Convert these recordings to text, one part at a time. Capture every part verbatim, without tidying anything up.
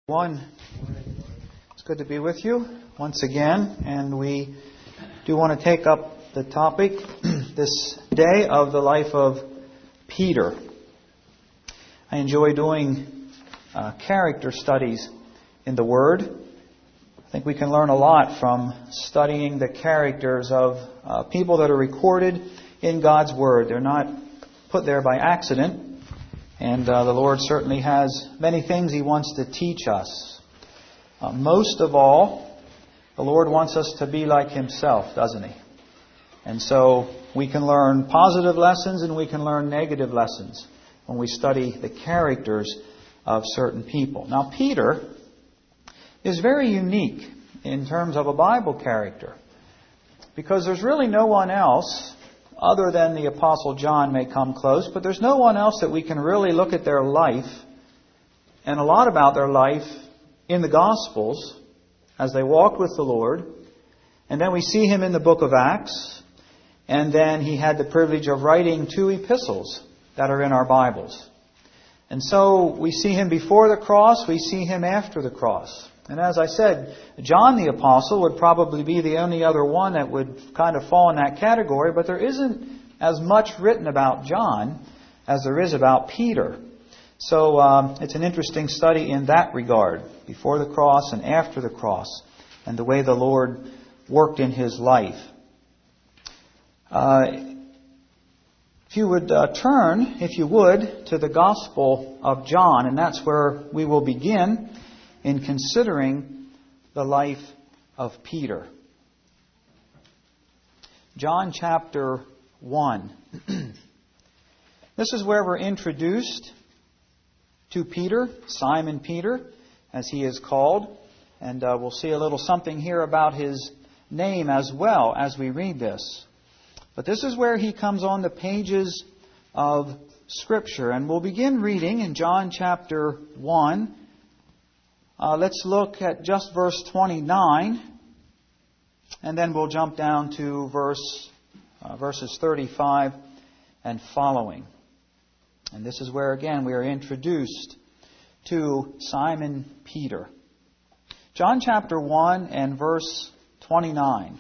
One, it's good to be with you once again, and we do want to take up the topic this day of the life of Peter. I enjoy doing uh, character studies in the Word. I think we can learn a lot from studying the characters of uh, people that are recorded in God's Word. They're not put there by accident. And uh, the Lord certainly has many things He wants to teach us. Uh, most of all, the Lord wants us to be like Himself, doesn't He? And so we can learn positive lessons and we can learn negative lessons when we study the characters of certain people. Now, Peter is very unique in terms of a Bible character, because there's really no one else other than the Apostle John may come close, but there's no one else that we can really look at their life and a lot about their life in the Gospels as they walked with the Lord. And then we see him in the book of Acts. And then he had the privilege of writing two epistles that are in our Bibles. And so we see him before the cross, we see him after the cross. And as I said, John the Apostle would probably be the only other one that would kind of fall in that category, but there isn't as much written about John as there is about Peter. So um, it's an interesting study in that regard, before the cross and after the cross, and the way the Lord worked in his life. Uh, if you would uh, turn, if you would, to the Gospel of John, and that's where we will begin in considering the life of Peter. John chapter one. This is where we're introduced to Peter, Simon Peter, as he is called. And uh, we'll see a little something here about his name as well as we read this. But this is where he comes on the pages of Scripture. And we'll begin reading in John chapter one. Uh, let's look at just verse twenty-nine, and then we'll jump down to verse uh, verses thirty-five and following. And this is where, again, we are introduced to Simon Peter. John chapter one and verse twenty-nine.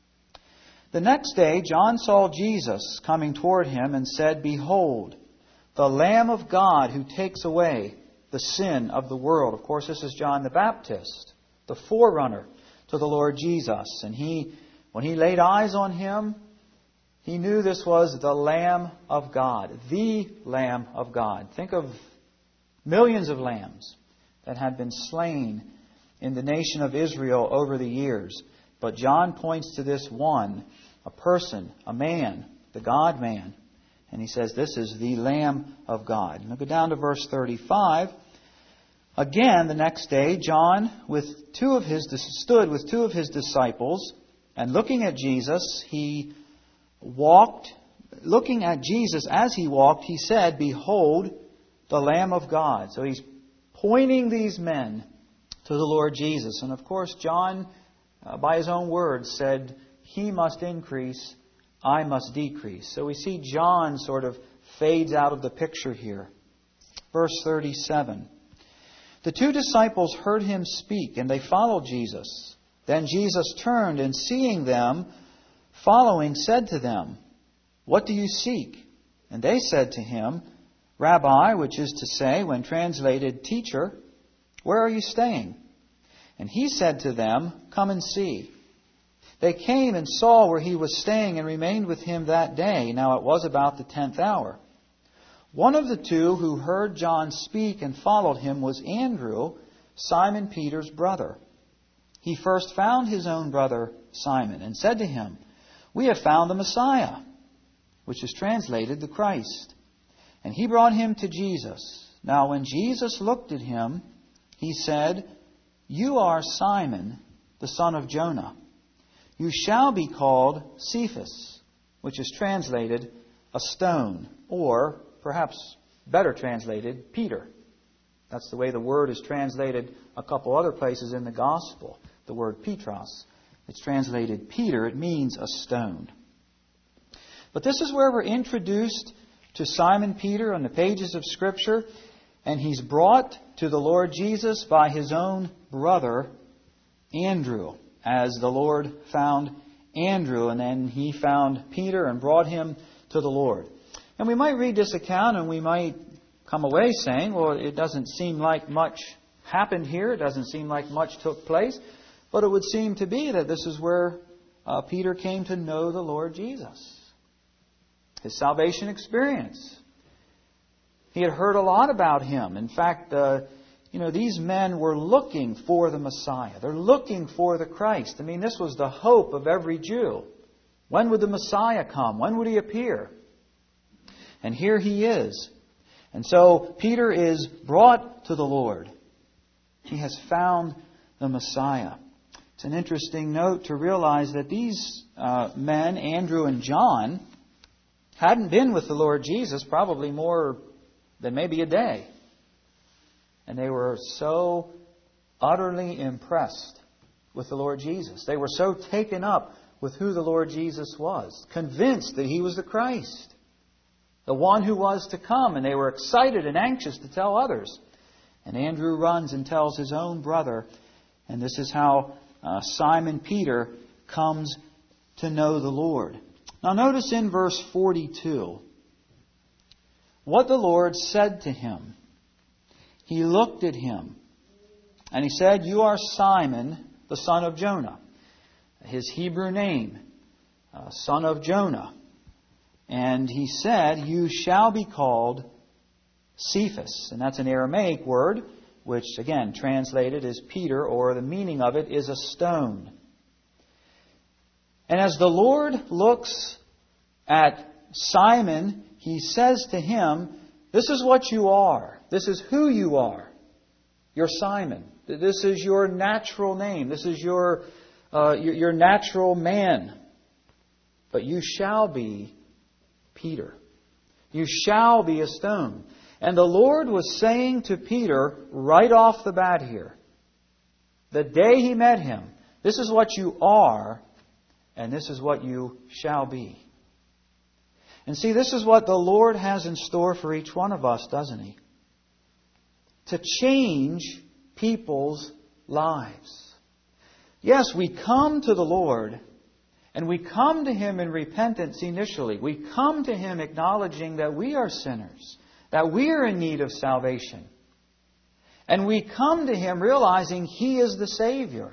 The next day, John saw Jesus coming toward him and said, "Behold, the Lamb of God who takes away the sin of the world." Of course, this is John the Baptist, the forerunner to the Lord Jesus. And he, when he laid eyes on him, he knew this was the Lamb of God, the Lamb of God. Think of millions of lambs that had been slain in the nation of Israel over the years. But John points to this one, a person, a man, the God-man. And he says, this is the Lamb of God. Now go down to verse thirty-five. Again, the next day, John with two of his stood with two of his disciples, and looking at Jesus, he walked. Looking at Jesus as he walked, he said, "Behold, the Lamb of God." So he's pointing these men to the Lord Jesus. And of course, John, uh, by his own words, said, "He must increase, I must decrease." So we see John sort of fades out of the picture here. Verse thirty-seven. The two disciples heard him speak, and they followed Jesus. Then Jesus turned, and seeing them following, said to them, "What do you seek?" And they said to him, "Rabbi," which is to say, when translated, teacher, "where are you staying?" And he said to them, "Come and see." They came and saw where he was staying and remained with him that day. Now it was about the tenth hour. One of the two who heard John speak and followed him was Andrew, Simon Peter's brother. He first found his own brother Simon and said to him, "We have found the Messiah," which is translated the Christ. And he brought him to Jesus. Now when Jesus looked at him, he said, "You are Simon, the son of Jonah. You shall be called Cephas," which is translated a stone, or perhaps better translated, Peter. That's the way the word is translated a couple other places in the Gospel. The word Petros. It's translated Peter. It means a stone. But this is where we're introduced to Simon Peter on the pages of Scripture. And he's brought to the Lord Jesus by his own brother, Andrew, as the Lord found Andrew, and then he found Peter and brought him to the Lord. And we might read this account and we might come away saying, well, it doesn't seem like much happened here. It doesn't seem like much took place. But it would seem to be that this is where uh, Peter came to know the Lord Jesus. His salvation experience. He had heard a lot about Him. In fact, uh, you know, these men were looking for the Messiah. They're looking for the Christ. I mean, this was the hope of every Jew. When would the Messiah come? When would He appear? And here He is. And so Peter is brought to the Lord. He has found the Messiah. It's an interesting note to realize that these uh, men, Andrew and John, hadn't been with the Lord Jesus probably more than maybe a day. And they were so utterly impressed with the Lord Jesus. They were so taken up with who the Lord Jesus was, convinced that He was the Christ, the one who was to come. And they were excited and anxious to tell others. And Andrew runs and tells his own brother. And this is how uh, Simon Peter comes to know the Lord. Now notice in verse forty-two what the Lord said to him. He looked at him and He said, "You are Simon, the son of Jonah." His Hebrew name, uh, son of Jonah. And He said, "You shall be called Cephas." And that's an Aramaic word, which again translated is Peter, or the meaning of it is a stone. And as the Lord looks at Simon, He says to him, "This is what you are. This is who you are. You're Simon. This is your natural name. This is your, uh, your, your natural man. But you shall be Peter. You shall be a stone." And the Lord was saying to Peter right off the bat here, the day He met him, this is what you are, and this is what you shall be. And see, this is what the Lord has in store for each one of us, doesn't He? To change people's lives. Yes, we come to the Lord, and we come to Him in repentance initially. We come to Him acknowledging that we are sinners, that we are in need of salvation. And we come to Him realizing He is the Savior.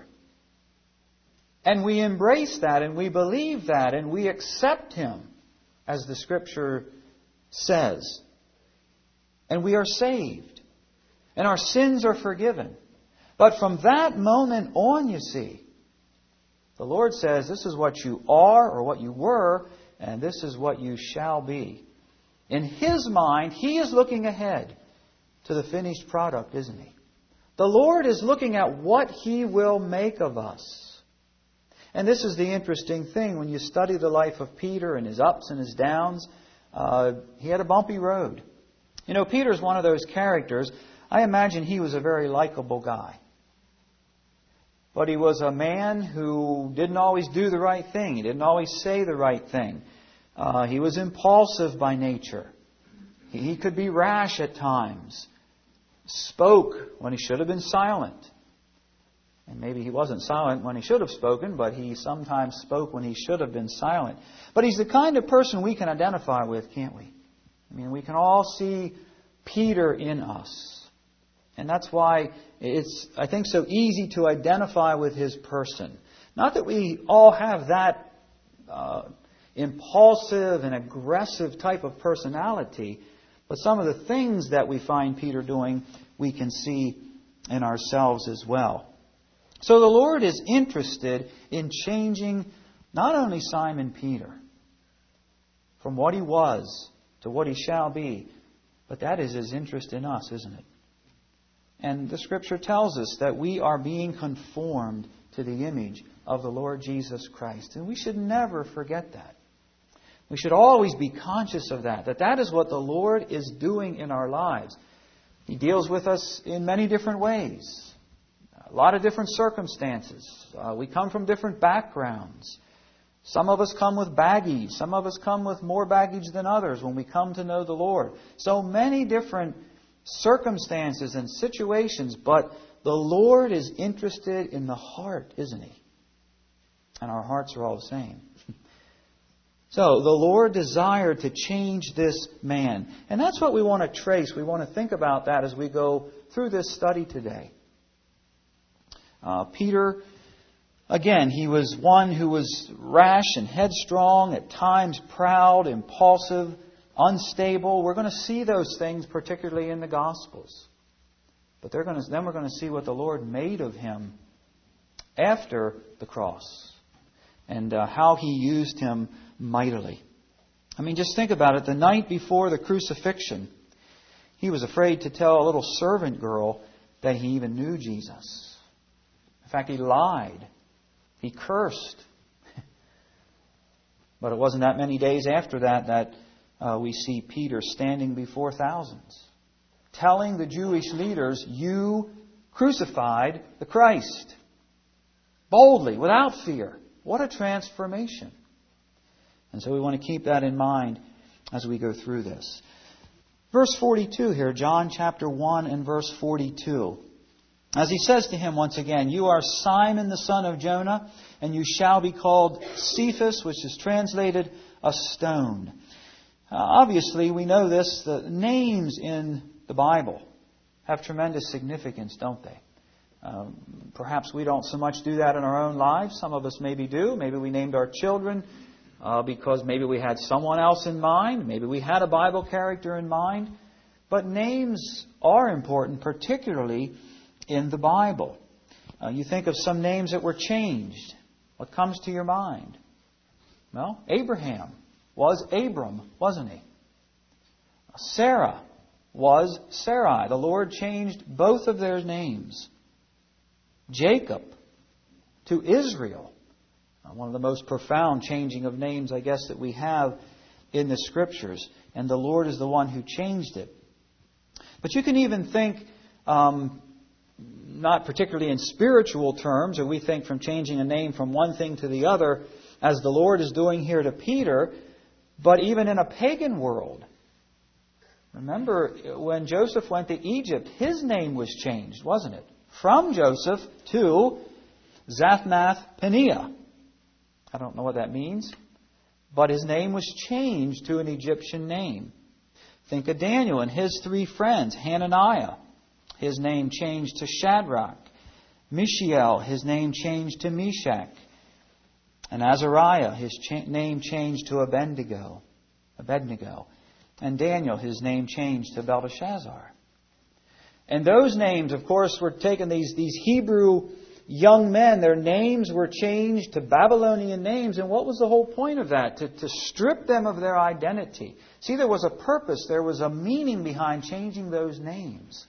And we embrace that, and we believe that, and we accept Him, as the Scripture says. And we are saved. And our sins are forgiven. But from that moment on, you see, the Lord says, this is what you are or what you were, and this is what you shall be. In His mind, He is looking ahead to the finished product, isn't He? The Lord is looking at what He will make of us. And this is the interesting thing. When you study the life of Peter and his ups and his downs, uh, he had a bumpy road. You know, Peter's one of those characters. I imagine he was a very likable guy. But he was a man who didn't always do the right thing. He didn't always say the right thing. Uh, he was impulsive by nature. He, he could be rash at times. Spoke when he should have been silent. And maybe he wasn't silent when he should have spoken, but he sometimes spoke when he should have been silent. But he's the kind of person we can identify with, can't we? I mean, we can all see Peter in us. And that's why it's, I think, so easy to identify with his person. Not that we all have that uh, impulsive and aggressive type of personality, but some of the things that we find Peter doing, we can see in ourselves as well. So the Lord is interested in changing not only Simon Peter from what he was to what he shall be, but that is His interest in us, isn't it? And the Scripture tells us that we are being conformed to the image of the Lord Jesus Christ. And we should never forget that. We should always be conscious of that, that that is what the Lord is doing in our lives. He deals with us in many different ways. A lot of different circumstances. Uh, we come from different backgrounds. Some of us come with baggage. Some of us come with more baggage than others when we come to know the Lord. So many different circumstances and situations, but the Lord is interested in the heart, isn't He? And our hearts are all the same. So, the Lord desired to change this man. And that's what we want to trace. We want to think about that as we go through this study today. Uh, Peter, again, he was one who was rash and headstrong, at times proud, impulsive, unstable. We're going to see those things, particularly in the Gospels. But they're going to, then we're going to see what the Lord made of him after the cross, and uh, how He used him mightily. I mean, just think about it. The night before the crucifixion, he was afraid to tell a little servant girl that he even knew Jesus. In fact, he lied. He cursed. But it wasn't that many days after that that uh, we see Peter standing before thousands, telling the Jewish leaders, "You crucified the Christ." Boldly, without fear. What a transformation. And so we want to keep that in mind as we go through this. Verse forty-two here, John chapter one and verse forty-two. As He says to him once again, "You are Simon the son of Jonah, and you shall be called Cephas," which is translated a stone. Uh, obviously, we know this. The names in the Bible have tremendous significance, don't they? Um, perhaps we don't so much do that in our own lives. Some of us maybe do. Maybe we named our children uh, because maybe we had someone else in mind. Maybe we had a Bible character in mind. But names are important, particularly in the Bible. Uh, you think of some names that were changed. What comes to your mind? Well, Abraham was Abram, wasn't he? Sarah was Sarai. The Lord changed both of their names. Jacob to Israel. One of the most profound changing of names, I guess, that we have in the Scriptures. And the Lord is the one who changed it. But you can even think, um, not particularly in spiritual terms, or we think from changing a name from one thing to the other, as the Lord is doing here to Peter, but even in a pagan world. Remember, when Joseph went to Egypt, his name was changed, wasn't it? From Joseph to Zaphnath-Paneah. I don't know what that means, but his name was changed to an Egyptian name. Think of Daniel and his three friends. Hananiah, his name changed to Shadrach. Mishael, his name changed to Meshach. And Azariah, his cha- name changed to Abednego. Abednego. And Daniel, his name changed to Belteshazzar. And those names, of course, were taken, these, these Hebrew young men, their names were changed to Babylonian names. And what was the whole point of that? To, to strip them of their identity. See, there was a purpose, there was a meaning behind changing those names.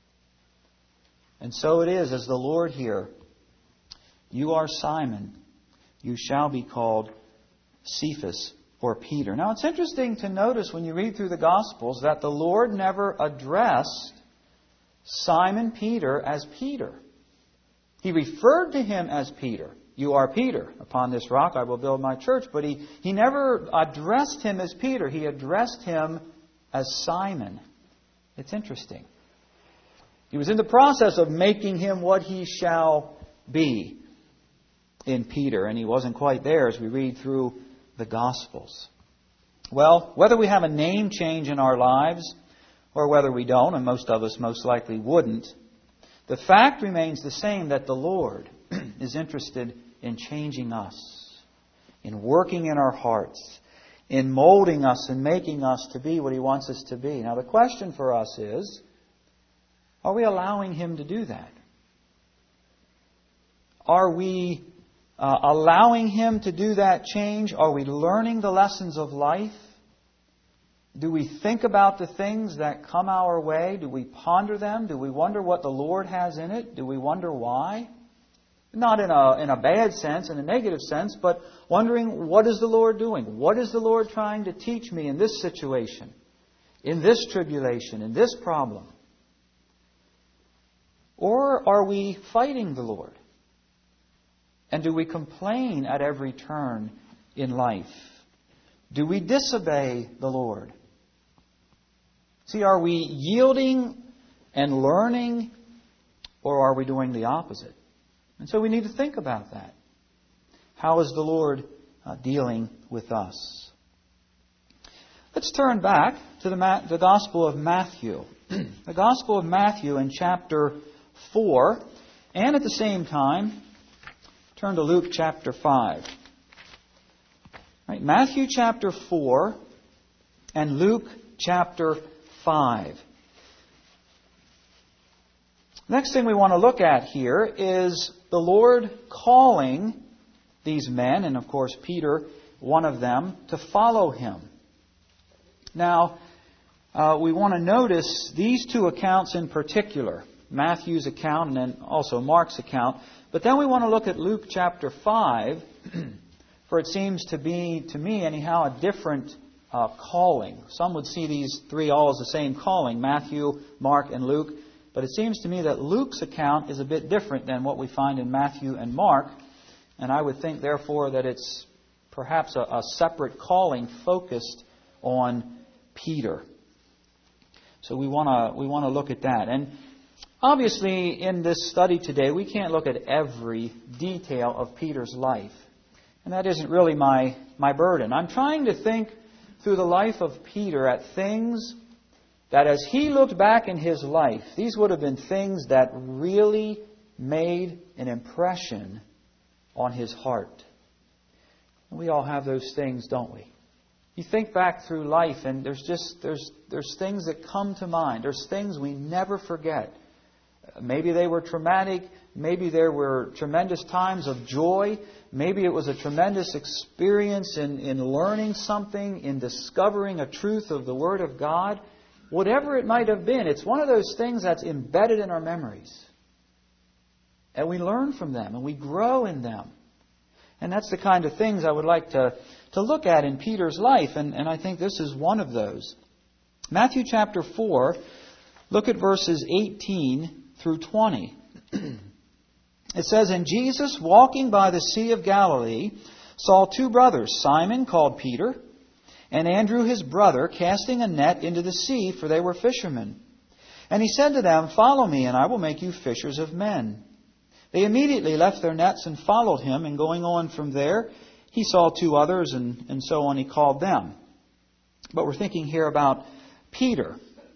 And so it is, as the Lord here, "You are Simon, you shall be called Cephas," or Peter. Now, it's interesting to notice when you read through the Gospels that the Lord never addressed Simon Peter as Peter. He referred to him as Peter. "You are Peter. Upon this rock I will build my church." But he, he never addressed him as Peter. He addressed him as Simon. It's interesting. He was in the process of making him what he shall be in Peter. And he wasn't quite there as we read through the Gospels. Well, whether we have a name change in our lives or whether we don't, and most of us most likely wouldn't, the fact remains the same, that the Lord is interested in changing us, in working in our hearts, in molding us and making us to be what He wants us to be. Now, the question for us is, are we allowing Him to do that? Are we uh, allowing Him to do that change? Are we learning the lessons of life? Do we think about the things that come our way? Do we ponder them? Do we wonder what the Lord has in it? Do we wonder why? Not in a, in a bad sense, in a negative sense, but wondering, what is the Lord doing? What is the Lord trying to teach me in this situation, in this tribulation, in this problem? Or are we fighting the Lord? And do we complain at every turn in life? Do we disobey the Lord? See, are we yielding and learning, or are we doing the opposite? And so we need to think about that. How is the Lord uh, dealing with us? Let's turn back to the, Ma- the Gospel of Matthew. The Gospel of Matthew in chapter four, and at the same time, turn to Luke chapter five. Right, Matthew chapter four and Luke chapter five. Next thing we want to look at here is the Lord calling these men, and of course Peter, one of them, to follow Him. Now, uh, we want to notice these two accounts in particular, Matthew's account and then also Mark's account. But then we want to look at Luke chapter five, for it seems to be, to me anyhow, a different uh, calling. Some would see these three all as the same calling, Matthew, Mark, and Luke. But it seems to me that Luke's account is a bit different than what we find in Matthew and Mark. And I would think, therefore, that it's perhaps a, a separate calling focused on Peter. So we want to we want to look at that. And obviously, in this study today, we can't look at every detail of Peter's life. And that isn't really my, my burden. I'm trying to think through the life of Peter at things that as he looked back in his life, these would have been things that really made an impression on his heart. And we all have those things, don't we? You think back through life and there's just there's there's things that come to mind. There's things we never forget. Maybe they were traumatic. Maybe there were tremendous times of joy. Maybe it was a tremendous experience in, in learning something, in discovering a truth of the Word of God. Whatever it might have been, it's one of those things that's embedded in our memories. And we learn from them and we grow in them. And that's the kind of things I would like to, to look at in Peter's life. And, and I think this is one of those. Matthew chapter four, look at verses eighteen through twenty. It says, "And Jesus, walking by the Sea of Galilee, saw two brothers, Simon called Peter, and Andrew his brother, casting a net into the sea, for they were fishermen. And He said to them, 'Follow me, and I will make you fishers of men.' They immediately left their nets and followed Him, and going on from there, He saw two others, and, and so on He called them." But we're thinking here about Peter.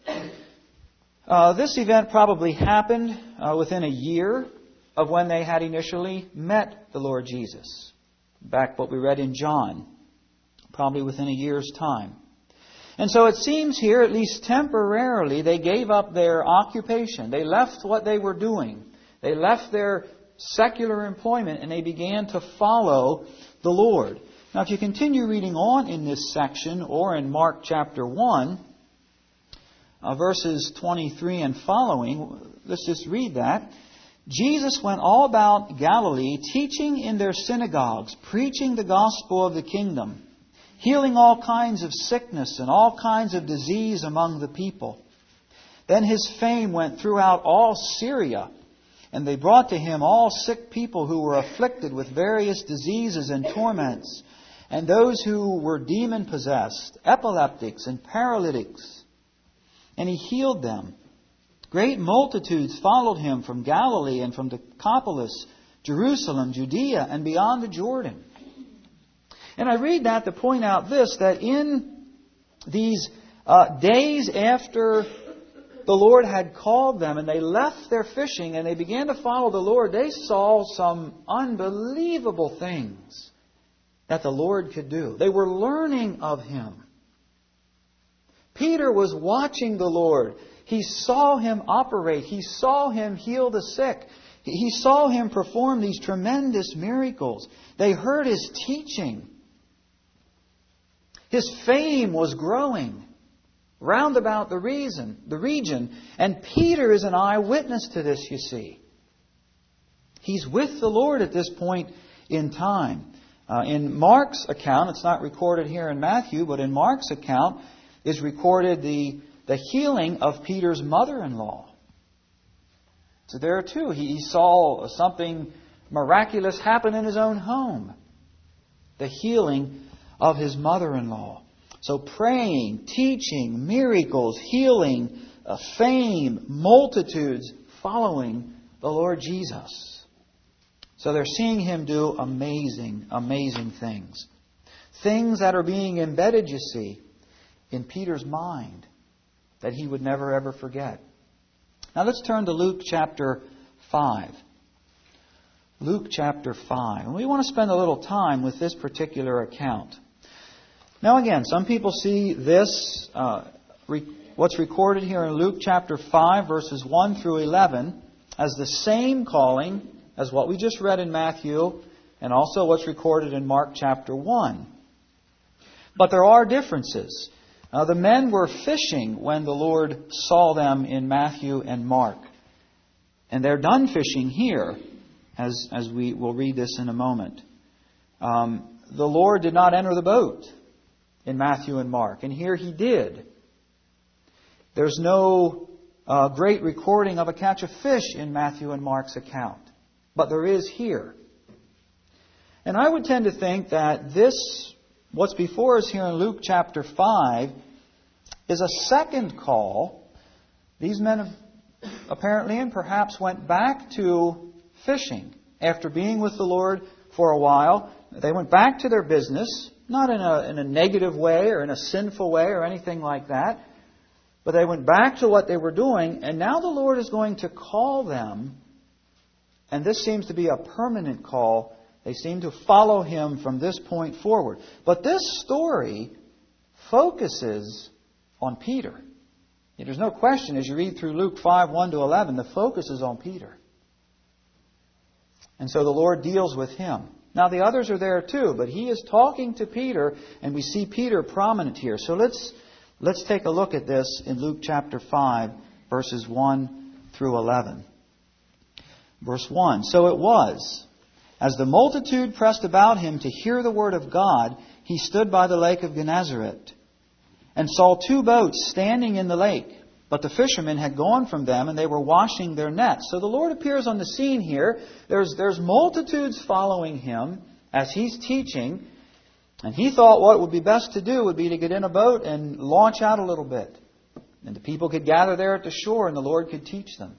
Uh, this event probably happened uh, within a year of when they had initially met the Lord Jesus. Back what we read in John. Probably within a year's time. And so it seems here, at least temporarily, they gave up their occupation. They left what they were doing. They left their secular employment and they began to follow the Lord. Now, if you continue reading on in this section or in Mark chapter one, uh, verses twenty-three and following, let's just read that. "Jesus went all about Galilee, teaching in their synagogues, preaching the gospel of the kingdom, healing all kinds of sickness and all kinds of disease among the people. Then His fame went throughout all Syria, and they brought to Him all sick people who were afflicted with various diseases and torments, and those who were demon-possessed, epileptics and paralytics. And He healed them. Great multitudes followed Him from Galilee and from Decapolis, Jerusalem, Judea, and beyond the Jordan." And I read that to point out this, that in these uh, days after the Lord had called them and they left their fishing and they began to follow the Lord, they saw some unbelievable things that the Lord could do. They were learning of Him. Peter was watching the Lord. He saw Him operate. He saw Him heal the sick. He saw Him perform these tremendous miracles. They heard His teaching. His fame was growing round about the reason, the region. And Peter is an eyewitness to this, you see. He's with the Lord at this point in time. Uh, in Mark's account, it's not recorded here in Matthew, but in Mark's account is recorded the, the healing of Peter's mother-in-law. So there too, he saw something miraculous happen in his own home. The healing of his mother-in-law. So praying, teaching, miracles, healing, uh, fame, multitudes following the Lord Jesus. So they're seeing Him do amazing, amazing things. Things that are being embedded, you see, in Peter's mind that he would never ever forget. Now let's turn to Luke chapter five. Luke chapter five. And we want to spend a little time with this particular account. Now again, some people see this, uh, re- what's recorded here in Luke chapter five, verses one through eleven, as the same calling as what we just read in Matthew, and also what's recorded in Mark chapter one. But there are differences. Uh, the men were fishing when the Lord saw them in Matthew and Mark. And they're done fishing here, as, as we will read this in a moment. Um, the Lord did not enter the boat in Matthew and Mark, and here He did. There's no uh, great recording of a catch of fish in Matthew and Mark's account, but there is here. And I would tend to think that this, what's before us here in Luke chapter five, is a second call. These men have apparently and perhaps went back to fishing after being with the Lord for a while. They went back to their business, not in a, in a negative way or in a sinful way or anything like that, but they went back to what they were doing, and now the Lord is going to call them, and this seems to be a permanent call. They seem to follow Him from this point forward. But this story focuses on Peter. There's no question, as you read through Luke five, one to eleven, the focus is on Peter. And so the Lord deals with him. Now the others are there too, but He is talking to Peter, and we see Peter prominent here. So let's let's take a look at this in Luke chapter five, verses one through eleven. Verse one, "So it was, as the multitude pressed about Him to hear the word of God, He stood by the lake of Gennesaret, and saw two boats standing in the lake. But the fishermen had gone from them, and they were washing their nets." So the Lord appears on the scene here. There's, there's multitudes following Him as He's teaching. And He thought what would be best to do would be to get in a boat and launch out a little bit. And the people could gather there at the shore, and the Lord could teach them.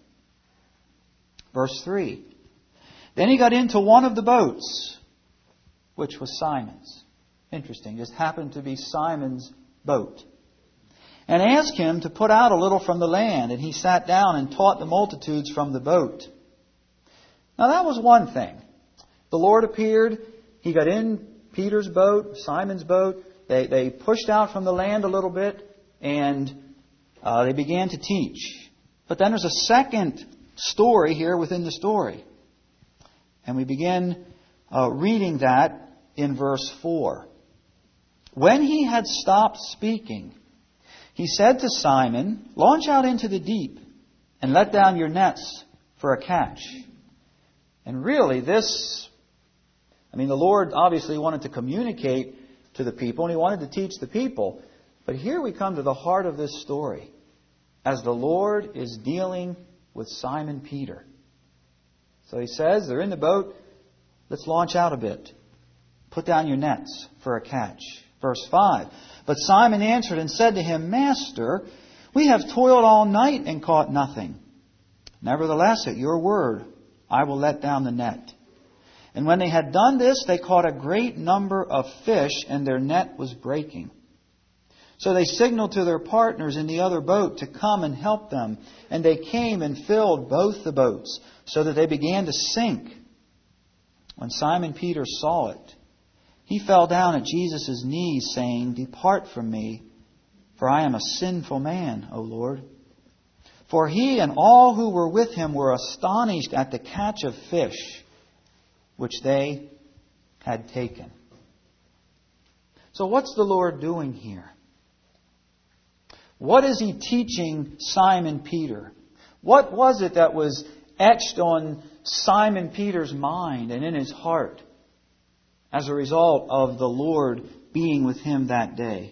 Verse three. "Then He got into one of the boats, which was Simon's." Interesting. Just happened to be Simon's boat. "And asked him to put out a little from the land. And he sat down and taught the multitudes from the boat." Now that was one thing. The Lord appeared. He got in Peter's boat, Simon's boat. They, they pushed out from the land a little bit. And uh, they began to teach. But then there's a second story here within the story. And we begin uh, reading that in verse four. "When He had stopped speaking, He said to Simon, 'Launch out into the deep and let down your nets for a catch.'" And really this, I mean, the Lord obviously wanted to communicate to the people, and He wanted to teach the people. But here we come to the heart of this story, as the Lord is dealing with Simon Peter. So He says, they're in the boat, let's launch out a bit. Put down your nets for a catch. Verse five. "But Simon answered and said to Him, 'Master, we have toiled all night and caught nothing. Nevertheless, at your word, I will let down the net.' And when they had done this, they caught a great number of fish, and their net was breaking. So they signaled to their partners in the other boat to come and help them. And they came and filled both the boats, so that they began to sink. When Simon Peter saw it, he fell down at Jesus' knees, saying, 'Depart from me, for I am a sinful man, O Lord.' For he and all who were with him were astonished at the catch of fish which they had taken." So what's the Lord doing here? What is He teaching Simon Peter? What was it that was etched on Simon Peter's mind and in his heart as a result of the Lord being with him that day?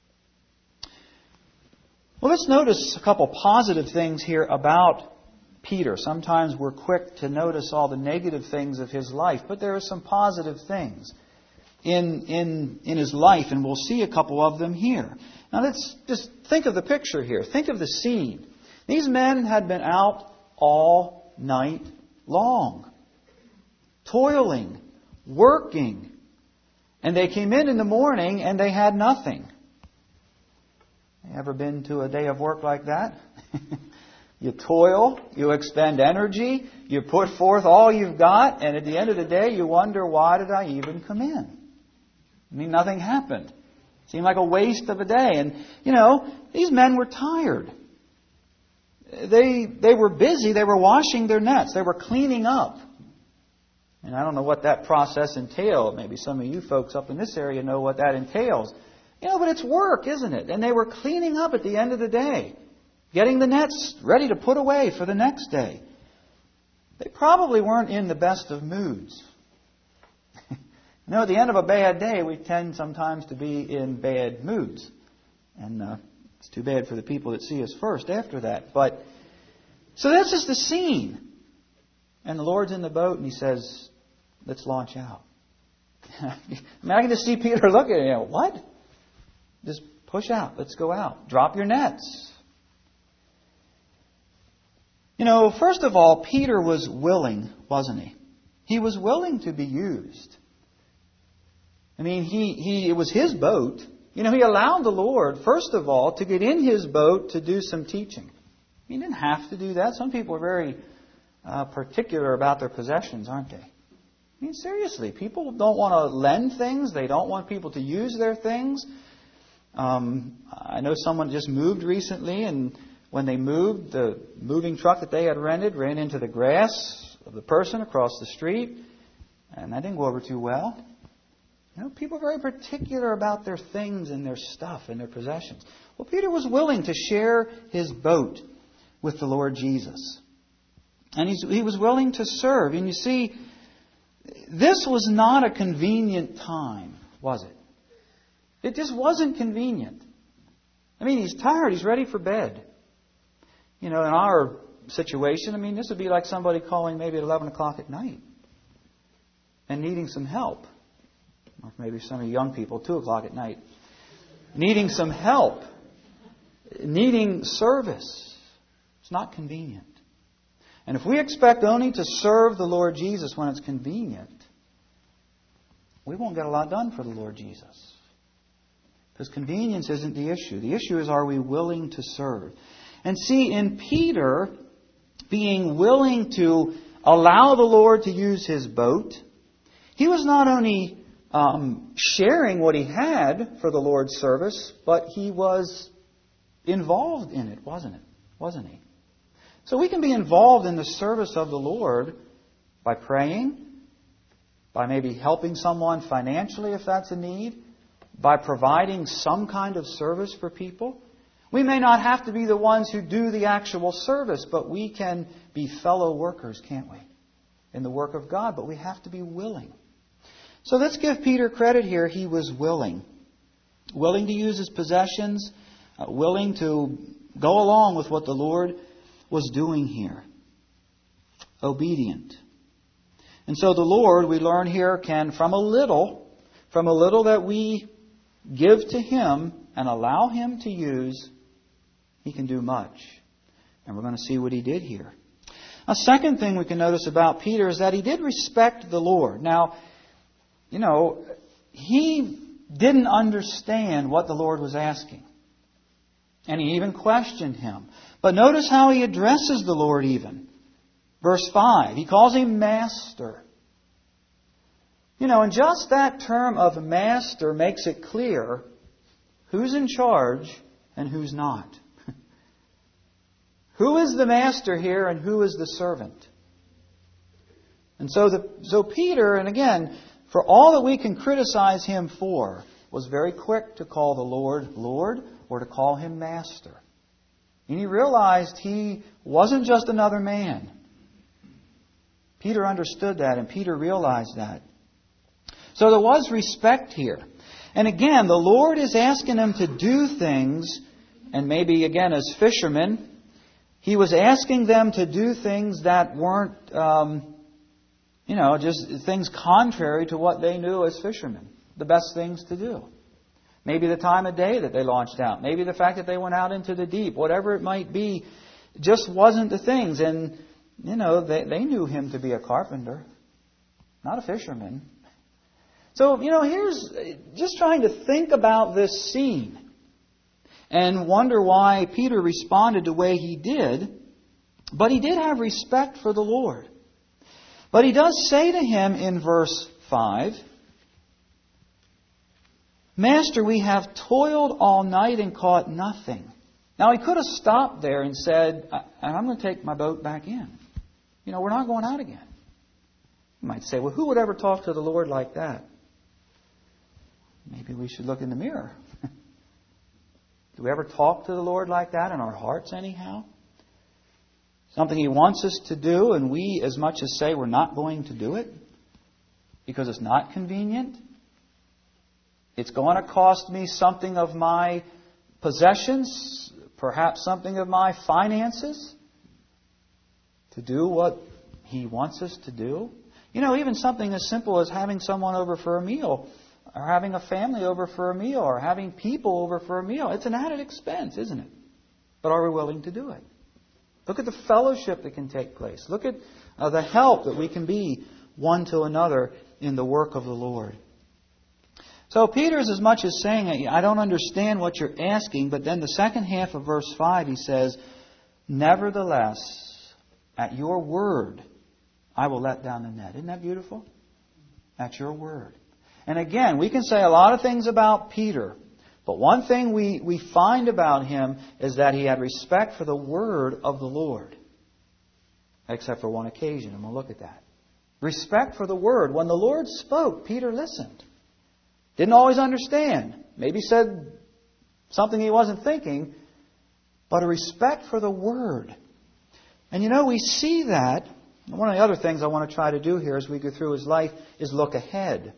Well, let's notice a couple positive things here about Peter. Sometimes we're quick to notice all the negative things of his life, but there are some positive things in, in, in his life, and we'll see a couple of them here. Now let's just think of the picture here. Think of the scene. These men had been out all night long, toiling, working. And they came in in the morning and they had nothing. You ever been to a day of work like that? You toil, you expend energy, you put forth all you've got, and at the end of the day you wonder, why did I even come in? I mean, nothing happened. It seemed like a waste of a day. And, you know, these men were tired. They, they were busy. They were washing their nets. They were cleaning up. And I don't know what that process entailed. Maybe some of you folks up in this area know what that entails. You know, but it's work, isn't it? And they were cleaning up at the end of the day, getting the nets ready to put away for the next day. They probably weren't in the best of moods. You know, at the end of a bad day, we tend sometimes to be in bad moods. And uh, it's too bad for the people that see us first after that. But so this is the scene. And the Lord's in the boat and He says, let's launch out. I mean, I can just see Peter looking at him. What? Just push out. Let's go out. Drop your nets. You know, first of all, Peter was willing, wasn't he? He was willing to be used. I mean, he, he it was his boat. You know, he allowed the Lord, first of all, to get in his boat to do some teaching. He didn't have to do that. Some people are very uh, particular about their possessions, aren't they? I mean, seriously, people don't want to lend things. They don't want people to use their things. Um, I know someone just moved recently, and when they moved, the moving truck that they had rented ran into the grass of the person across the street, and that didn't go over too well. You know, people are very particular about their things and their stuff and their possessions. Well, Peter was willing to share his boat with the Lord Jesus. And he's, he was willing to serve. And you see, this was not a convenient time, was it? It just wasn't convenient. I mean, he's tired. He's ready for bed. You know, in our situation, I mean, this would be like somebody calling maybe at eleven o'clock at night and needing some help. Or maybe some of you young people, two o'clock at night. Needing some help. Needing service. It's not convenient. And if we expect only to serve the Lord Jesus when it's convenient, we won't get a lot done for the Lord Jesus. Because convenience isn't the issue. The issue is, are we willing to serve? And see, in Peter being willing to allow the Lord to use his boat, he was not only um, sharing what he had for the Lord's service, but he was involved in it, wasn't it? Wasn't he? So we can be involved in the service of the Lord by praying, by maybe helping someone financially if that's a need, by providing some kind of service for people. We may not have to be the ones who do the actual service, but we can be fellow workers, can't we? In the work of God, but we have to be willing. So let's give Peter credit here. He was willing. Willing to use his possessions, uh, willing to go along with what the Lord was doing here. Obedient. And so the Lord, we learn here, can, from a little, from a little that we give to Him and allow Him to use, He can do much. And we're going to see what He did here. A second thing we can notice about Peter is that he did respect the Lord. Now, you know, he didn't understand what the Lord was asking. And he even questioned Him. But notice how he addresses the Lord even. Verse five, he calls Him Master. You know, and just that term of Master makes it clear who's in charge and who's not. Who is the master here and who is the servant? And so, the, so Peter, and again, for all that we can criticize him for, was very quick to call the Lord Lord or to call Him Master. And he realized he wasn't just another man. Peter understood that, and Peter realized that. So there was respect here. And again, the Lord is asking him to do things, and maybe again as fishermen, He was asking them to do things that weren't, um, you know, just things contrary to what they knew as fishermen. The best things to do. Maybe the time of day that they launched out. Maybe the fact that they went out into the deep. Whatever it might be. just wasn't the things. And, you know, they, they knew him to be a carpenter, not a fisherman. So, you know, here's just trying to think about this scene and wonder why Peter responded the way he did. But he did have respect for the Lord. But he does say to him in verse five, Master, we have toiled all night and caught nothing. Now, he could have stopped there and said, I'm going to take my boat back in. You know, we're not going out again. You might say, well, who would ever talk to the Lord like that? Maybe we should look in the mirror. Do we ever talk to the Lord like that in our hearts anyhow? Something He wants us to do, and we as much as say we're not going to do it because it's not convenient. It's going to cost me something of my possessions, perhaps something of my finances, to do what He wants us to do. You know, even something as simple as having someone over for a meal, or having a family over for a meal, or having people over for a meal. It's an added expense, isn't it? But are we willing to do it? Look at the fellowship that can take place. Look at uh, the help that we can be one to another in the work of the Lord. So Peter's as much as saying, I don't understand what you're asking, but then the second half of verse five, he says, Nevertheless, at your word, I will let down the net. Isn't that beautiful? At your word. And again, we can say a lot of things about Peter, but one thing we, we find about him is that he had respect for the word of the Lord. Except for one occasion, and we'll look at that. Respect for the word. When the Lord spoke, Peter listened. Didn't always understand. Maybe said something he wasn't thinking, but a respect for the word. And you know, we see that. One of the other things I want to try to do here as we go through his life is look ahead.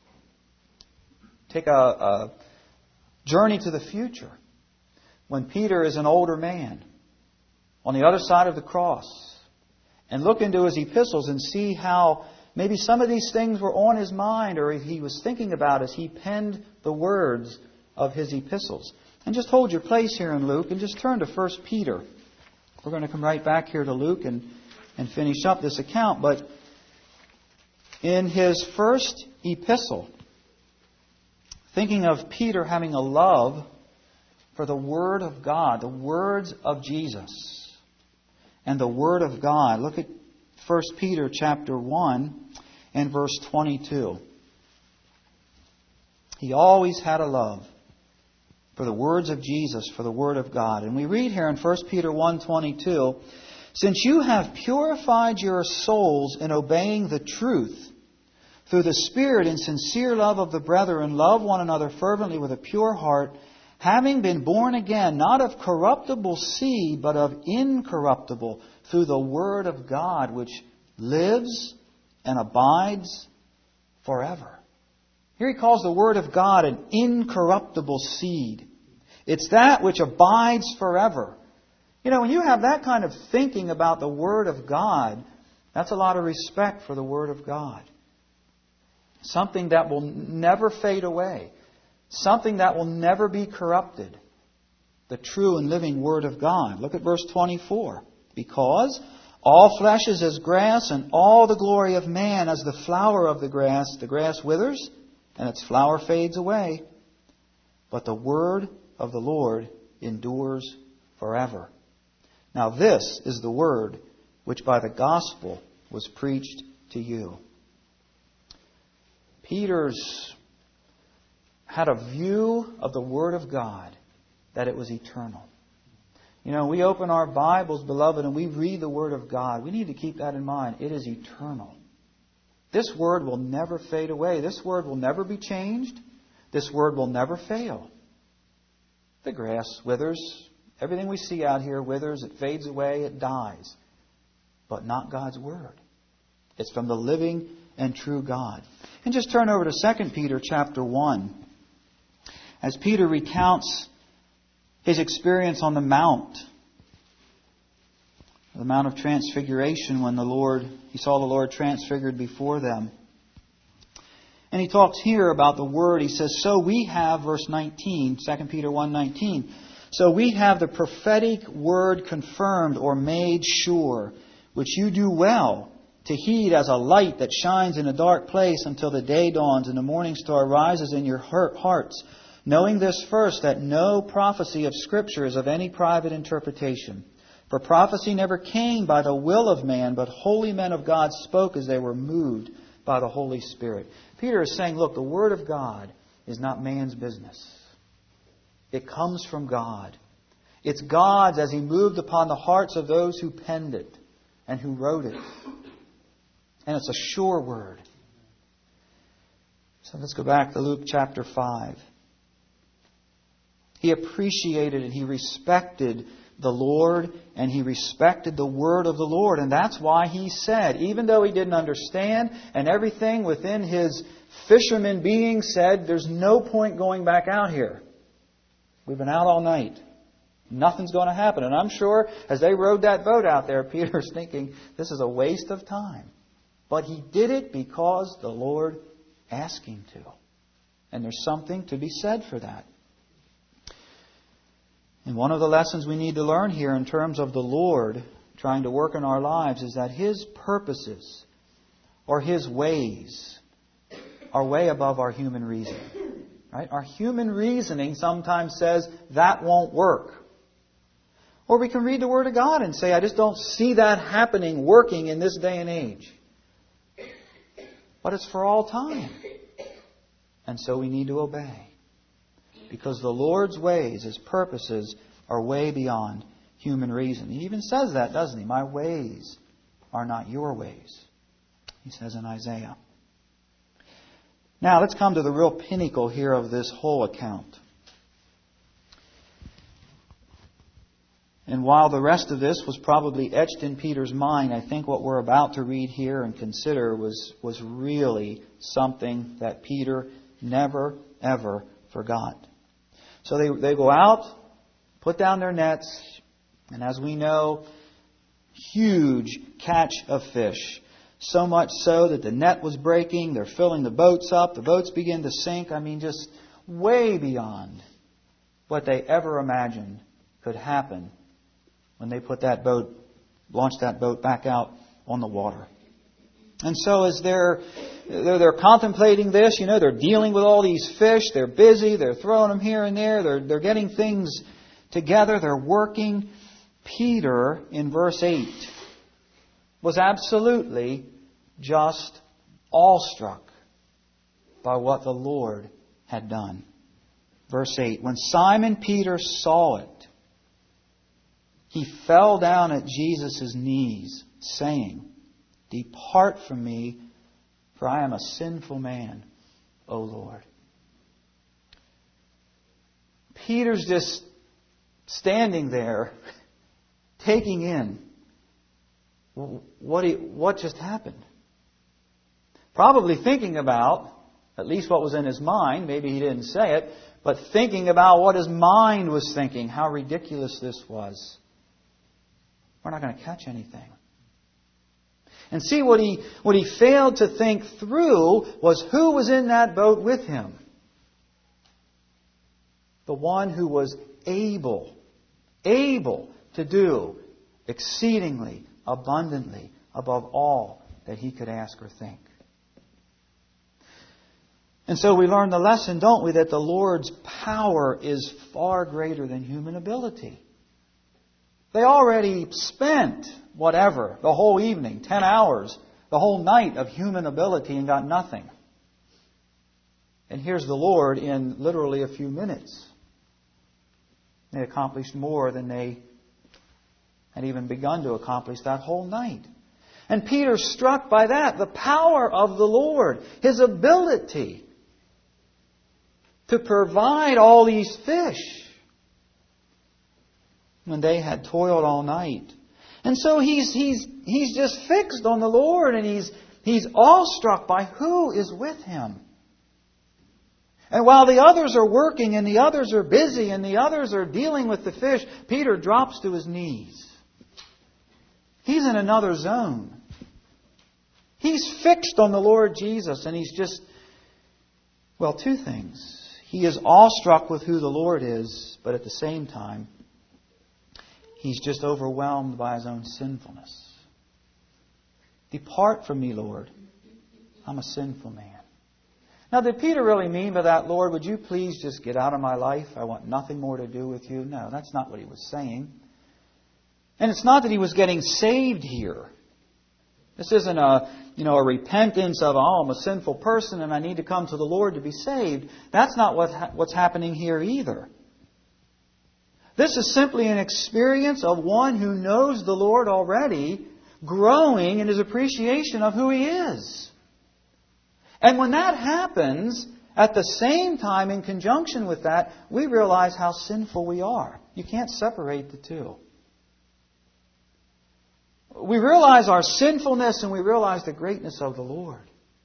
Take a, a journey to the future. When Peter is an older man on the other side of the cross, and look into his epistles and see how maybe some of these things were on his mind or he was thinking about as he penned the words of his epistles. And just hold your place here in Luke and just turn to First Peter. We're going to come right back here to Luke and, and finish up this account. But in his first epistle, thinking of Peter having a love for the Word of God, the words of Jesus, and the Word of God. Look at First Peter chapter one and verse twenty-two. He always had a love for the words of Jesus, for the Word of God. And we read here in First Peter one twenty-two, Since you have purified your souls in obeying the truth, through the Spirit and sincere love of the brethren, love one another fervently with a pure heart, having been born again, not of corruptible seed, but of incorruptible, through the Word of God, which lives and abides forever. Here he calls the Word of God an incorruptible seed. It's that which abides forever. You know, when you have that kind of thinking about the Word of God, that's a lot of respect for the Word of God. Something that will never fade away. Something that will never be corrupted. The true and living Word of God. Look at verse twenty-four. Because all flesh is as grass, and all the glory of man as the flower of the grass. The grass withers, and its flower fades away. But the word of the Lord endures forever. Now this is the word which by the gospel was preached to you. Peter's had a view of the Word of God, that it was eternal. You know, we open our Bibles, beloved, and we read the Word of God. We need to keep that in mind. It is eternal. This Word will never fade away. This Word will never be changed. This Word will never fail. The grass withers. Everything we see out here withers. It fades away. It dies. But not God's Word. It's from the living and true God. And just turn over to Second Peter chapter one. As Peter recounts his experience on the Mount, the Mount of Transfiguration, when the Lord, he saw the Lord transfigured before them. And he talks here about the Word. He says, So we have, verse nineteen, Second Peter one nineteen, So we have the prophetic word confirmed or made sure, which you do well to heed as a light that shines in a dark place until the day dawns and the morning star rises in your hearts, knowing this first, that no prophecy of Scripture is of any private interpretation. For prophecy never came by the will of man, but holy men of God spoke as they were moved by the Holy Spirit. Peter is saying, look, the Word of God is not man's business. It comes from God. It's God's as He moved upon the hearts of those who penned it and who wrote it. And it's a sure word. So let's go back to Luke chapter five. He appreciated and he respected the Lord, and he respected the word of the Lord. And that's why he said, even though he didn't understand, and everything within his fisherman being said, there's no point going back out here. We've been out all night. Nothing's going to happen. And I'm sure as they rowed that boat out there, Peter's thinking, this is a waste of time. But he did it because the Lord asked him to. And there's something to be said for that. And one of the lessons we need to learn here in terms of the Lord trying to work in our lives is that His purposes or His ways are way above our human reasoning. Right? Our human reasoning sometimes says that won't work. Or we can read the Word of God and say, I just don't see that happening, working in this day and age. But it's for all time. And so we need to obey. Because the Lord's ways, His purposes, are way beyond human reason. He even says that, doesn't He? My ways are not your ways, He says in Isaiah. Now, let's come to the real pinnacle here of this whole account. And while the rest of this was probably etched in Peter's mind, I think what we're about to read here and consider was, was really something that Peter never, ever forgot. So they, they go out, put down their nets, and as we know, huge catch of fish. So much so that the net was breaking, they're filling the boats up, the boats begin to sink. I mean, just way beyond what they ever imagined could happen when they put that boat, launched that boat back out on the water. And so as they're, they're they're contemplating this, you know, they're dealing with all these fish, they're busy, they're throwing them here and there, they're they're getting things together, they're working. Peter, in verse eight, was absolutely just awestruck by what the Lord had done. Verse eight, when Simon Peter saw it, he fell down at Jesus' knees, saying, Depart from me, for I am a sinful man, O Lord. Peter's just standing there, taking in what he, what just happened. Probably thinking about, at least what was in his mind, maybe he didn't say it, but thinking about what his mind was thinking, how ridiculous this was. We're not going to catch anything. And see, what he what he failed to think through was who was in that boat with him. The one who was able, able to do exceedingly, abundantly, above all that he could ask or think. And so we learn the lesson, don't we, that the Lord's power is far greater than human ability. They already spent whatever, the whole evening, ten hours, the whole night of human ability and got nothing. And here's the Lord in literally a few minutes. They accomplished more than they had even begun to accomplish that whole night. And Peter's struck by that, the power of the Lord, His ability to provide all these fish when they had toiled all night. And so he's he's he's just fixed on the Lord, and he's he's awestruck by who is with him. And while the others are working and the others are busy and the others are dealing with the fish, Peter drops to his knees. He's in another zone. He's fixed on the Lord Jesus, and he's just, well, two things. he is awestruck with who the Lord is, but at the same time, he's just overwhelmed by his own sinfulness. Depart from me, Lord. I'm a sinful man. Now, did Peter really mean by that, Lord, would you please just get out of my life? I want nothing more to do with you. No, that's not what he was saying. And it's not that he was getting saved here. This isn't a, you know, a repentance of, oh, I'm a sinful person and I need to come to the Lord to be saved. That's not what, what's happening here either. This is simply an experience of one who knows the Lord already, growing in his appreciation of who He is. And when that happens, at the same time, in conjunction with that, we realize how sinful we are. You can't separate the two. We realize our sinfulness and we realize the greatness of the Lord.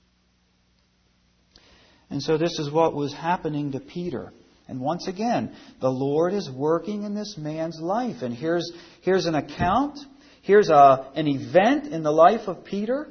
And so this is what was happening to Peter. And once again, the Lord is working in this man's life. And here's, here's an account. Here's a, an event in the life of Peter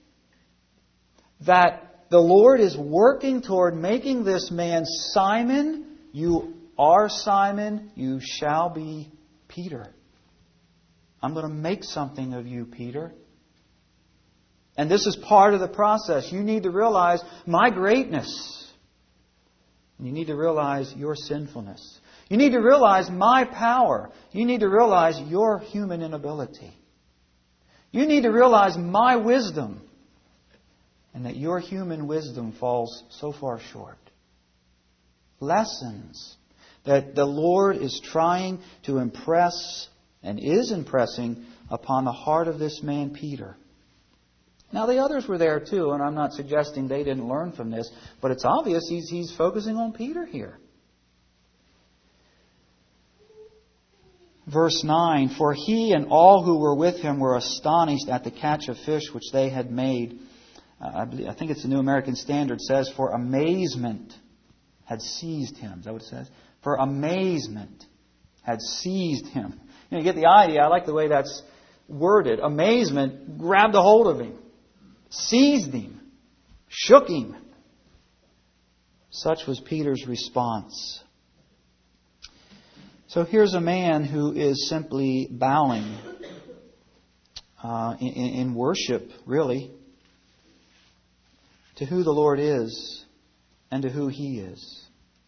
that the Lord is working toward making this man Simon. You are Simon. You shall be Peter. I'm going to make something of you, Peter. And this is part of the process. You need to realize my greatness. And you need to realize your sinfulness. You need to realize my power. You need to realize your human inability. You need to realize my wisdom. And that your human wisdom falls so far short. Lessons that the Lord is trying to impress and is impressing upon the heart of this man, Peter. Now, the others were there too, and I'm not suggesting they didn't learn from this, but it's obvious he's, he's focusing on Peter here. Verse nine, for he and all who were with him were astonished at the catch of fish which they had made. Uh, I, believe, I think it's the New American Standard says, for amazement had seized him. Is that what it says? For amazement had seized him. You know, you get the idea. I like the way that's worded. Amazement grabbed a hold of him, seized him, shook him. Such was Peter's response. So here's a man who is simply bowing uh, in, in worship, really, to who the Lord is and to who He is.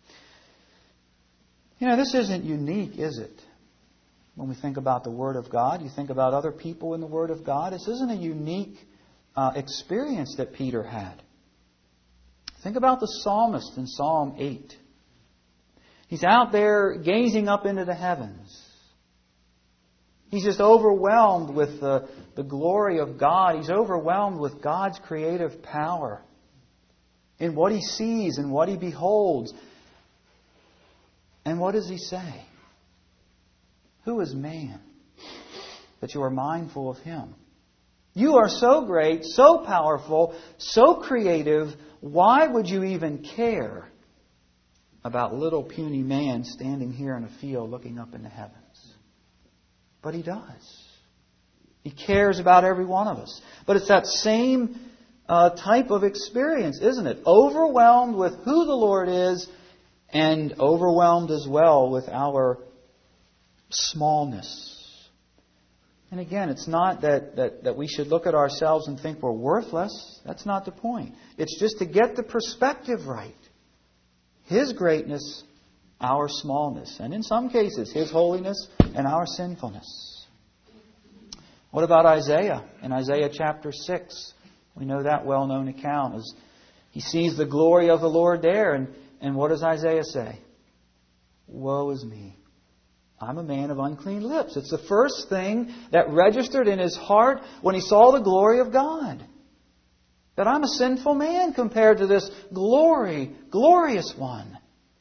You know, this isn't unique, is it? When we think about the Word of God, you think about other people in the Word of God. This isn't a unique uh, experience that Peter had. Think about the psalmist in Psalm eight. He's out there gazing up into the heavens. He's just overwhelmed with the, the glory of God. He's overwhelmed with God's creative power in what he sees and what he beholds. And what does he say? Who is man that you are mindful of him? You are so great, so powerful, so creative. Why would you even care about little puny man standing here in a field looking up in the heavens? But He does. He cares about every one of us. But it's that same uh, type of experience, isn't it? Overwhelmed with who the Lord is and overwhelmed as well with our smallness. And again, it's not that, that, that we should look at ourselves and think we're worthless. That's not the point. It's just to get the perspective right. His greatness, our smallness. And in some cases, His holiness and our sinfulness. What about Isaiah? In Isaiah chapter six, we know that well-known account. As he sees the glory of the Lord there. And, and what does Isaiah say? Woe is me. I'm a man of unclean lips. It's the first thing that registered in his heart when he saw the glory of God. That I'm a sinful man compared to this glory, glorious one.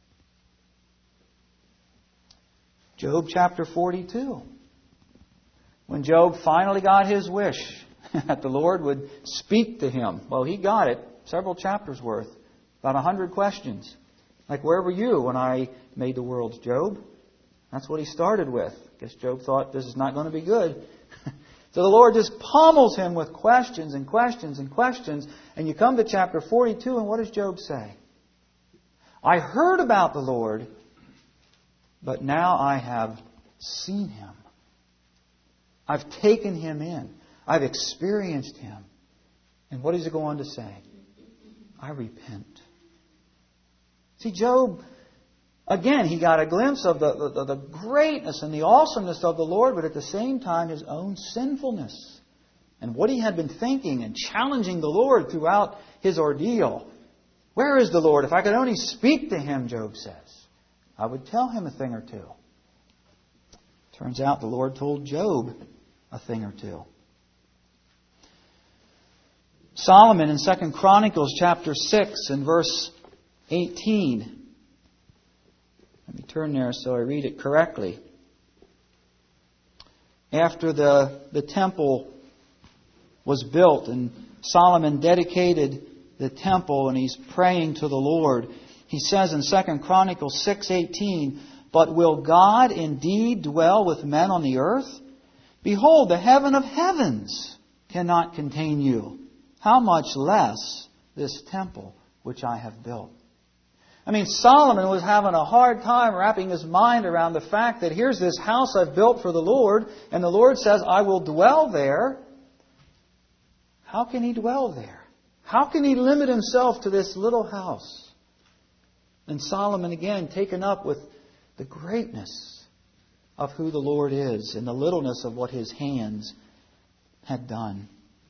Job chapter forty-two. When Job finally got his wish that the Lord would speak to him. Well, he got it. Several chapters worth. About a hundred questions. Like, where were you when I made the world, Job? That's what he started with. I guess Job thought this is not going to be good. So the Lord just pummels him with questions and questions and questions. And you come to chapter forty-two, and what does Job say? I heard about the Lord, but now I have seen Him. I've taken Him in. I've experienced Him. And what does He go on to say? I repent. See, Job, again, he got a glimpse of the, the, the greatness and the awesomeness of the Lord, but at the same time his own sinfulness. And what he had been thinking and challenging the Lord throughout his ordeal. Where is the Lord? If I could only speak to Him, Job says, I would tell Him a thing or two. Turns out the Lord told Job a thing or two. Solomon in Second Chronicles chapter six and verse eighteen. Let me turn there so I read it correctly. After the, the temple was built and Solomon dedicated the temple and he's praying to the Lord, he says in Second Chronicles six eighteen, "But will God indeed dwell with men on the earth? Behold, the heaven of heavens cannot contain you. How much less this temple which I have built?" I mean, Solomon was having a hard time wrapping his mind around the fact that here's this house I've built for the Lord, and the Lord says, I will dwell there. How can He dwell there? How can He limit Himself to this little house? And Solomon, again, taken up with the greatness of who the Lord is and the littleness of what His hands had done.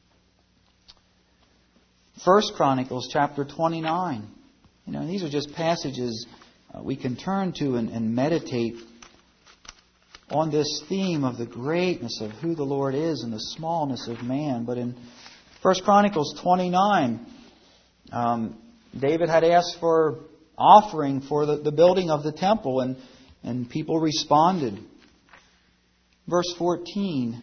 First Chronicles chapter twenty-nine. You know, these are just passages uh, we can turn to and, and meditate on this theme of the greatness of who the Lord is and the smallness of man. But in First Chronicles twenty-nine, um, David had asked for offering for the, the building of the temple, and, and people responded. Verse fourteen.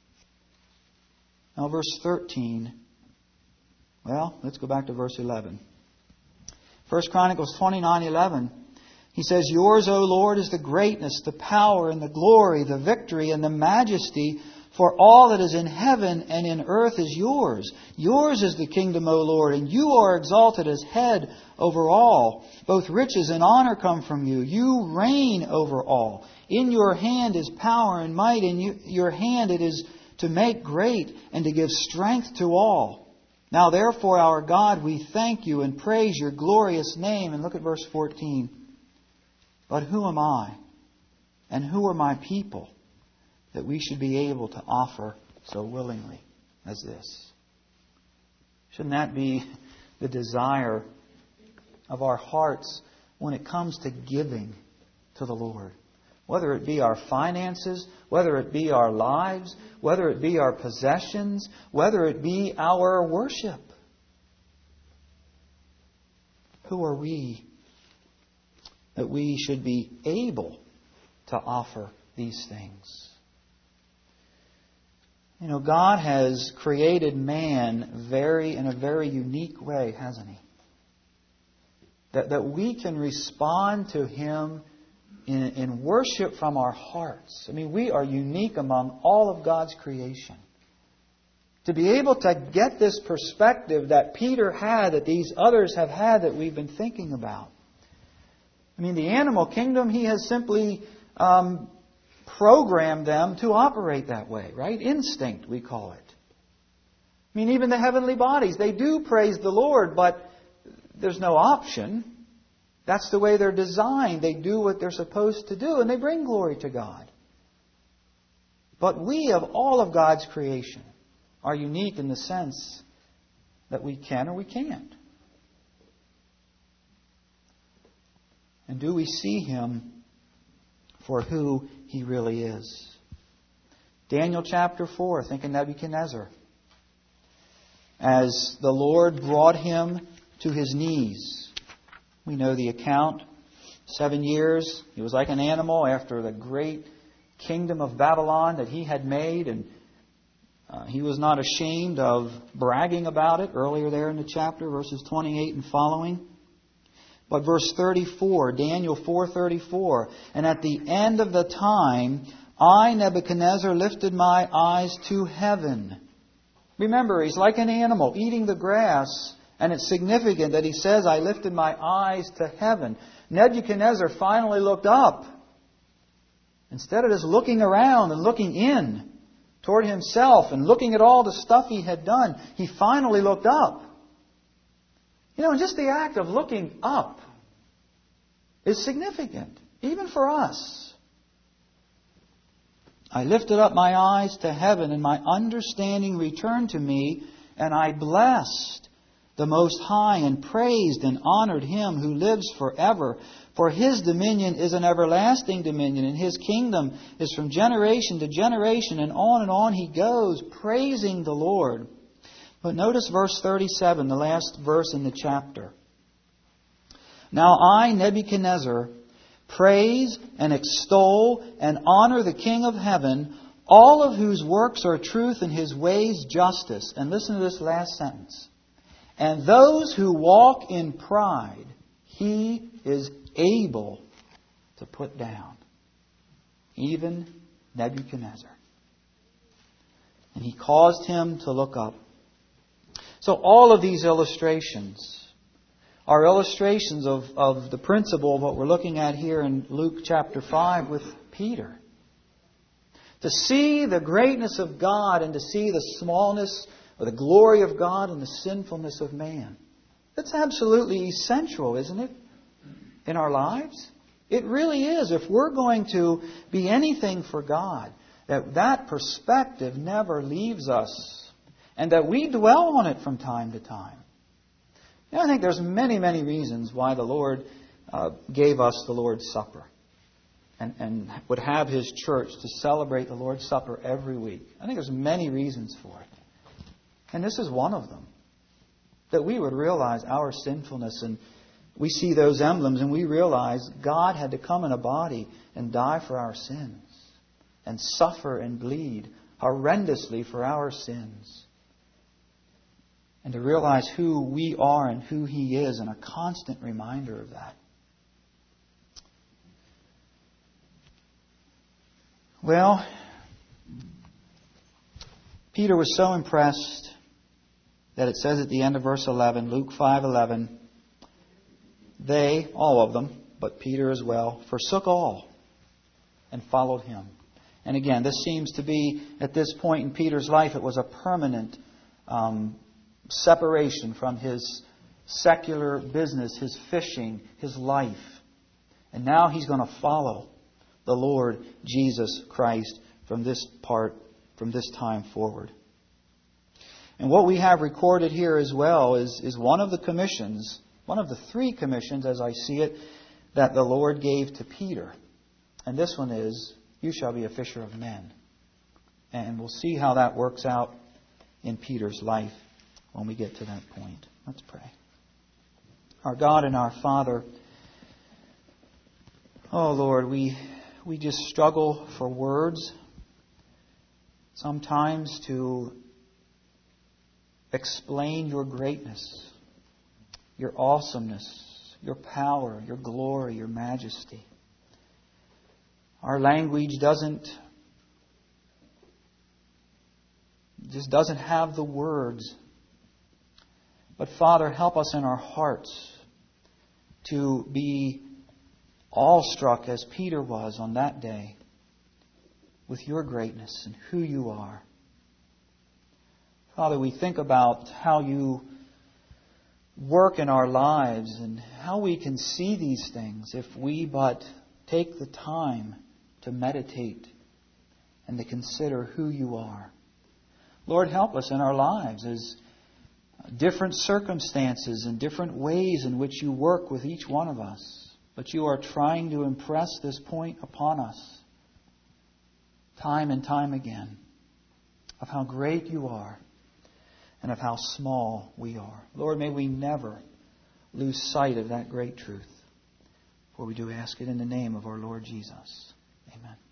Now verse thirteen. Well, let's go back to verse eleven. First Chronicles twenty-nine eleven. He says, "Yours, O Lord, is the greatness, the power, and the glory, the victory, and the majesty, for all that is in heaven and in earth is yours. Yours is the kingdom, O Lord, and you are exalted as head over all. Both riches and honor come from you. You reign over all. In your hand is power and might. In you, your hand it is to make great and to give strength to all. Now therefore, our God, we thank you and praise your glorious name." And look at verse fourteen. "But who am I, and who are my people, that we should be able to offer so willingly as this?" Shouldn't that be the desire of our hearts when it comes to giving to the Lord? Whether it be our finances, whether it be our lives, whether it be our possessions, whether it be our worship. Who are we that we should be able to offer these things? You know, God has created man very in a very unique way, hasn't He? That, that we can respond to Him In, in worship from our hearts. I mean, we are unique among all of God's creation. To be able to get this perspective that Peter had, that these others have had, that we've been thinking about. I mean, the animal kingdom, He has simply um, programmed them to operate that way, right? Instinct, we call it. I mean, even the heavenly bodies, they do praise the Lord, but there's no option. That's the way they're designed. They do what they're supposed to do, and they bring glory to God. But we, of all of God's creation, are unique in the sense that we can or we can't. And do we see Him for who He really is? Daniel chapter four, think of Nebuchadnezzar. As the Lord brought him to his knees. We know the account. Seven years, he was like an animal after the great kingdom of Babylon that he had made. And uh, he was not ashamed of bragging about it earlier there in the chapter, verses twenty-eight and following. But verse thirty-four, Daniel four thirty-four, "And at the end of the time, I, Nebuchadnezzar, lifted my eyes to heaven." Remember, he's like an animal eating the grass And it's significant that he says, I lifted my eyes to heaven. Nebuchadnezzar finally looked up. Instead of just looking around and looking in toward himself and looking at all the stuff he had done, he finally looked up. You know, just the act of looking up is significant, even for us. I lifted up my eyes to heaven, and my understanding returned to me, and I blessed the Most High, and praised and honored Him who lives forever. For His dominion is an everlasting dominion, and His kingdom is from generation to generation, and on and on he goes, praising the Lord. But notice verse thirty-seven, the last verse in the chapter. Now I, Nebuchadnezzar, praise and extol and honor the King of heaven, all of whose works are truth and His ways justice. And listen to this last sentence. And those who walk in pride, He is able to put down. Even Nebuchadnezzar. And He caused him to look up. So all of these illustrations are illustrations of, of the principle of what we're looking at here in Luke chapter five with Peter. To see the greatness of God and to see the smallness or the glory of God and the sinfulness of man. That's absolutely essential, isn't it? In our lives. It really is. If we're going to be anything for God, that that perspective never leaves us and that we dwell on it from time to time. Now, I think there's many, many reasons why the Lord uh, gave us the Lord's Supper and, and would have His church to celebrate the Lord's Supper every week. I think there's many reasons for it. And this is one of them. That we would realize our sinfulness, and we see those emblems and we realize God had to come in a body and die for our sins and suffer and bleed horrendously for our sins. And to realize who we are and who He is, and a constant reminder of that. Well, Peter was so impressed that it says at the end of verse eleven, Luke five eleven, they, all of them, but Peter as well, forsook all and followed Him. And again, this seems to be, at this point in Peter's life, it was a permanent um, separation from his secular business, his fishing, his life. And now he's going to follow the Lord Jesus Christ from this part, from this time forward. And what we have recorded here as well is, is one of the commissions, one of the three commissions, as I see it, that the Lord gave to Peter. And this one is, you shall be a fisher of men. And we'll see how that works out in Peter's life when we get to that point. Let's pray. Our God and our Father, oh Lord, we we just struggle for words sometimes to explain your greatness, your awesomeness, your power, your glory, your majesty. Our language doesn't just doesn't have the words. But Father, help us in our hearts to be awestruck as Peter was on that day with your greatness and who you are. Father, we think about how you work in our lives and how we can see these things if we but take the time to meditate and to consider who you are. Lord, help us in our lives as different circumstances and different ways in which you work with each one of us. But you are trying to impress this point upon us time and time again of how great you are and of how small we are. Lord, may we never lose sight of that great truth. For we do ask it in the name of our Lord Jesus. Amen.